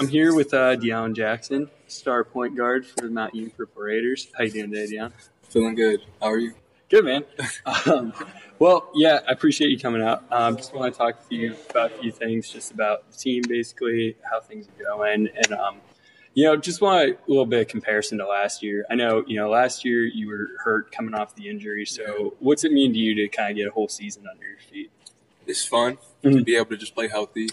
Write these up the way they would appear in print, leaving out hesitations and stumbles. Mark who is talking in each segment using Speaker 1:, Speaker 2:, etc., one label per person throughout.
Speaker 1: I'm here with Deion Jackson, star point guard for the Mount Union Purple Raiders. How you doing today, Deion?
Speaker 2: Feeling good. How are you?
Speaker 1: Good, man. I appreciate you coming out. Just want to talk to you about a few things, just about the team, basically, how things are going, and just want a little bit of comparison to last year. I know, last year you were hurt coming off the injury. So, what's it mean to you to kind of get a whole season under your feet?
Speaker 2: It's fun to be able to just play healthy.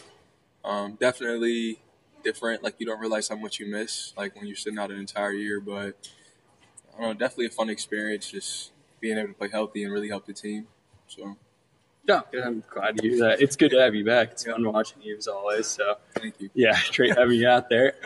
Speaker 2: Definitely different. Like, you don't realize how much you miss, like, when you're sitting out an entire year. But, I don't know, definitely a fun experience just being able to play healthy and really help the team. So,
Speaker 1: yeah, I'm glad to hear that. It's good to have you back. It's fun watching you as always. So,
Speaker 2: thank you.
Speaker 1: Yeah, great having you out there.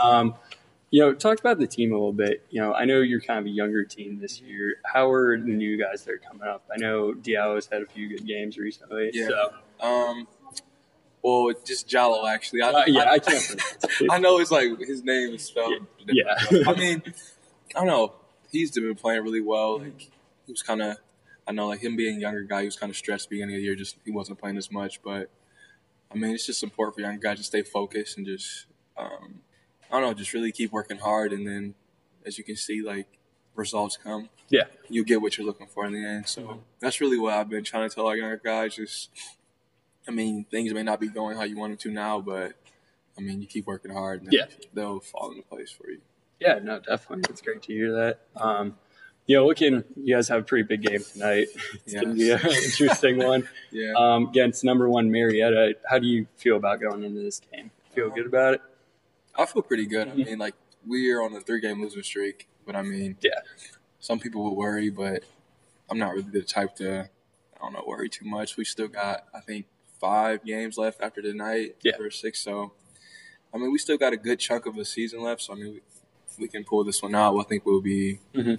Speaker 1: Talk about the team a little bit. I know you're kind of a younger team this year. How are the new guys that are coming up? I know Diallo's had a few good games recently.
Speaker 2: Yeah.
Speaker 1: So.
Speaker 2: Well, just Jallo, actually.
Speaker 1: I can't pronounce it.
Speaker 2: I know it's like his name is spelled different.
Speaker 1: Yeah.
Speaker 2: I mean, I don't know. He's been playing really well. Like, he was kind of, I know, like him being a younger guy, he was kind of stressed beginning of the year. Just he wasn't playing as much. But, I mean, it's just important for young guys to stay focused and just, I don't know, just really keep working hard. And then, as you can see, like, results come.
Speaker 1: Yeah.
Speaker 2: You get what you're looking for in the end. So that's really what I've been trying to tell our younger guys. Just, I mean, things may not be going how you want them to now, but, I mean, you keep working hard, and they'll fall into place for you.
Speaker 1: Yeah, no, definitely. It's great to hear that. You guys have a pretty big game tonight. It's going to be an interesting one. Against number 1 Marietta. How do you feel about going into this game? Feel good about it?
Speaker 2: I feel pretty good. I mean, like, we are on a 3-game losing streak, but, I mean, some people will worry, but I'm not really the type to, worry too much. We still got, I think, 5 games left after tonight for 6. So, I mean, we still got a good chunk of a season left. So, I mean, we can pull this one out. I think we'll be in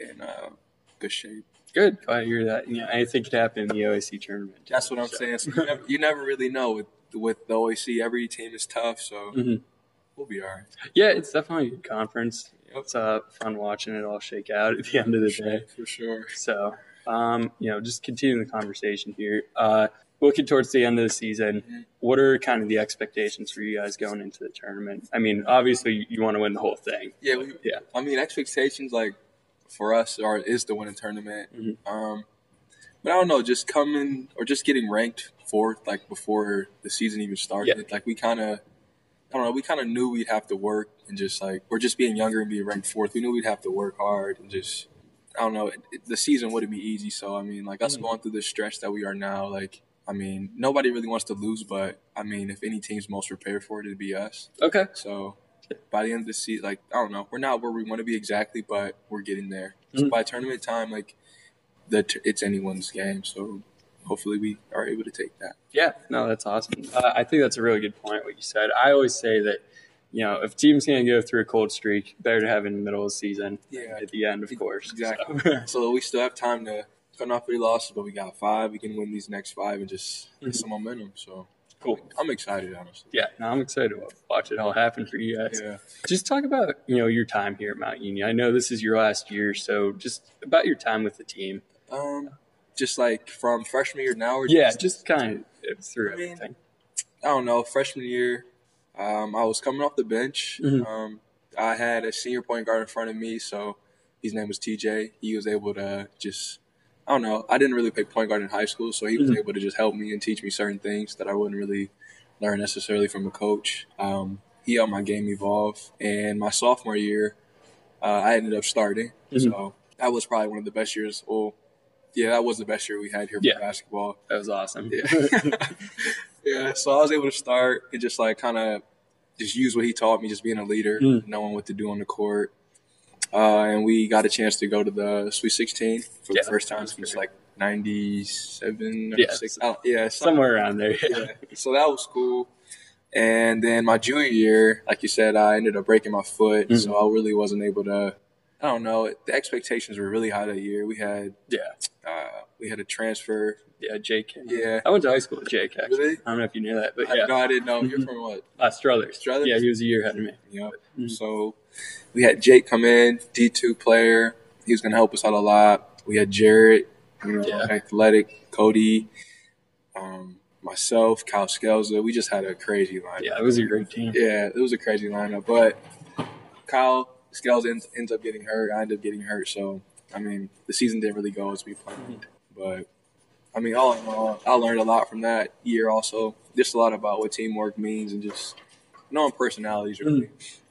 Speaker 2: good shape.
Speaker 1: Good. Glad to hear that. Yeah, I think it happened in the OAC tournament.
Speaker 2: That's what I'm saying. So you never really know with the OAC. Every team is tough, so we'll be all right.
Speaker 1: Yeah, it's definitely a good conference. It's fun watching it all shake out at the end of the day.
Speaker 2: For sure.
Speaker 1: So, just continuing the conversation here. Looking towards the end of the season, what are kind of the expectations for you guys going into the tournament? I mean, obviously you want to win the whole thing.
Speaker 2: Yeah. I mean, expectations like for us is to win a tournament. But I don't know, just coming or just getting ranked 4th like before the season even started. Like we kind of, we kind of knew we'd have to work and just like, or just being younger and being ranked 4th, we knew we'd have to work hard and just, the season wouldn't be easy. So I mean, like us going through this stretch that we are now, like. I mean, nobody really wants to lose, but, I mean, if any team's most prepared for it, it'd be us.
Speaker 1: Okay.
Speaker 2: So, by the end of the season, like, I don't know. We're not where we want to be exactly, but we're getting there. So, by tournament time, like, it's anyone's game. So, hopefully we are able to take that.
Speaker 1: Yeah. No, that's awesome. I think that's a really good point, what you said. I always say that, if a team's going to go through a cold streak, better to have it in the middle of the season than at the end, of course.
Speaker 2: Exactly. So, we still have time to – coming off 3 losses, but we got 5. We can win these next 5 and just get some momentum. So,
Speaker 1: cool.
Speaker 2: I'm excited, honestly.
Speaker 1: Yeah, no, I'm excited to watch it all happen for you guys.
Speaker 2: Yeah.
Speaker 1: Just talk about, your time here at Mount Union. I know this is your last year, so just about your time with the team.
Speaker 2: Just like from freshman year now? Or
Speaker 1: just kind of through everything.
Speaker 2: I don't know. Freshman year, I was coming off the bench. I had a senior point guard in front of me, so his name was TJ. He was able to just – I don't know. I didn't really play point guard in high school, so he was able to just help me and teach me certain things that I wouldn't really learn necessarily from a coach. He helped my game evolve. And my sophomore year, I ended up starting. So that was probably one of the best years. Well, yeah, that was the best year we had here for basketball.
Speaker 1: That was awesome.
Speaker 2: Yeah. So I was able to start and just like kind of just use what he taught me, just being a leader, knowing what to do on the court. And we got a chance to go to the Sweet 16 for the first time since like 97 or 6.
Speaker 1: Somewhere around there.
Speaker 2: Yeah. So that was cool. And then my junior year, like you said, I ended up breaking my foot. So I really wasn't able to, I don't know. The expectations were really high that year. We had a transfer.
Speaker 1: Yeah, Jake.
Speaker 2: Yeah.
Speaker 1: I went to high school with Jake, actually.
Speaker 2: Really?
Speaker 1: I don't know if you knew that, but
Speaker 2: No, I didn't know. You're from what?
Speaker 1: Struthers.
Speaker 2: Struthers?
Speaker 1: Yeah, he was a year ahead of me.
Speaker 2: Yep. So we had Jake come in, D2 player. He was going to help us out a lot. We had Jared, athletic, Cody, myself, Kyle Skelza. We just had a crazy lineup.
Speaker 1: Yeah, it was a great team.
Speaker 2: Yeah, it was a crazy lineup. But Kyle Skelza ends up getting hurt. I ended up getting hurt. So, I mean, the season didn't really go as we planned. But, I mean, all in all, I learned a lot from that year also. Just a lot about what teamwork means and just knowing personalities, really.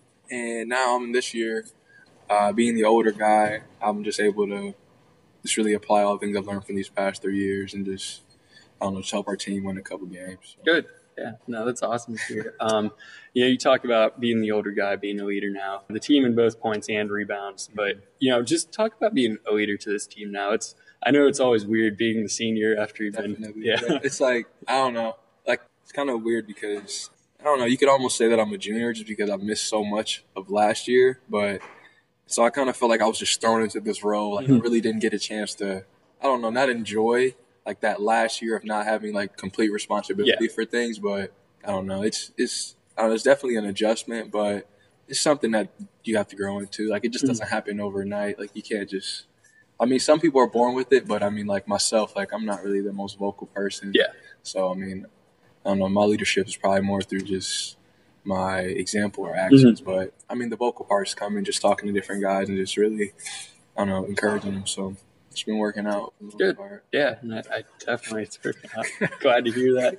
Speaker 2: And now I'm this year, being the older guy, I'm just able to just really apply all the things I've learned from these past 3 years and just, I don't know, just help our team win a couple games. So.
Speaker 1: Good. Yeah, no, that's awesome to hear. You talk about being the older guy, being a leader now. The team in both points and rebounds, but just talk about being a leader to this team now. I know it's always weird being the senior after you've been. Yeah,
Speaker 2: it's like I don't know, like it's kind of weird because I don't know. You could almost say that I'm a junior just because I missed so much of last year, but so I kind of felt like I was just thrown into this role. Like I really didn't get a chance to, I don't know, not enjoy like that last year of not having like complete responsibility for things, but I don't know. It's definitely an adjustment, but it's something that you have to grow into. Like it just doesn't happen overnight. Like you can't just. I mean, some people are born with it, but I mean, like myself, like I'm not really the most vocal person.
Speaker 1: Yeah.
Speaker 2: So I mean, I don't know. My leadership is probably more through just my example or actions, but I mean, the vocal parts come in just talking to different guys and just really, I don't know, encouraging them. So. It's been working out.
Speaker 1: Good. Yeah, I definitely it's working out. Glad to hear that.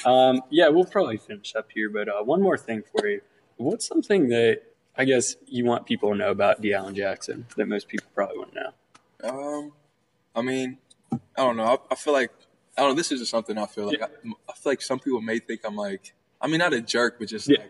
Speaker 2: Yep.
Speaker 1: We'll probably finish up here, but one more thing for you. What's something that I guess you want people to know about DeAllen Jackson that most people probably wouldn't know?
Speaker 2: I mean, I don't know. I feel like I don't know. This is just something I feel like. I feel like some people may think I'm like. I mean, not a jerk, but just like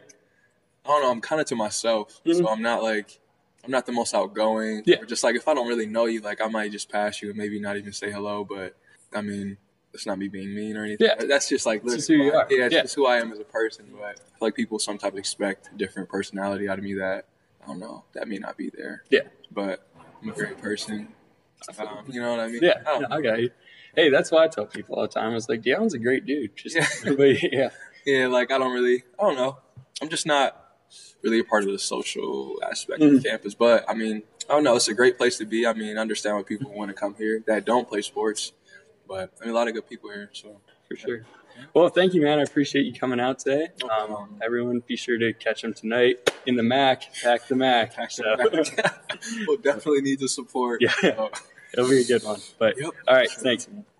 Speaker 2: I don't know. I'm kind of to myself, so I'm not like. I'm not the most outgoing. Or just like if I don't really know you, like I might just pass you and maybe not even say hello. But I mean, it's not me being mean or anything. Yeah. That's just like
Speaker 1: just who you are.
Speaker 2: Yeah, it's just who I am as a person. But I feel like people sometimes expect a different personality out of me that I don't know. That may not be there.
Speaker 1: Yeah.
Speaker 2: But I'm a great person. You know what I mean?
Speaker 1: Yeah. I got you. Hey, that's why I tell people all the time. I was like, DeAllen's a great dude.
Speaker 2: Yeah, like I don't know. I'm just not really a part of the social aspect of campus. But, I mean, I don't know. It's a great place to be. I mean, I understand why people want to come here that don't play sports. But, I mean, a lot of good people here. So
Speaker 1: for sure. Well, thank you, man. I appreciate you coming out today. Everyone, be sure to catch them tonight in the MAC. Pack the MAC.
Speaker 2: We'll definitely need the support.
Speaker 1: Yeah, so. It'll be a good one. But, all right, thanks, man.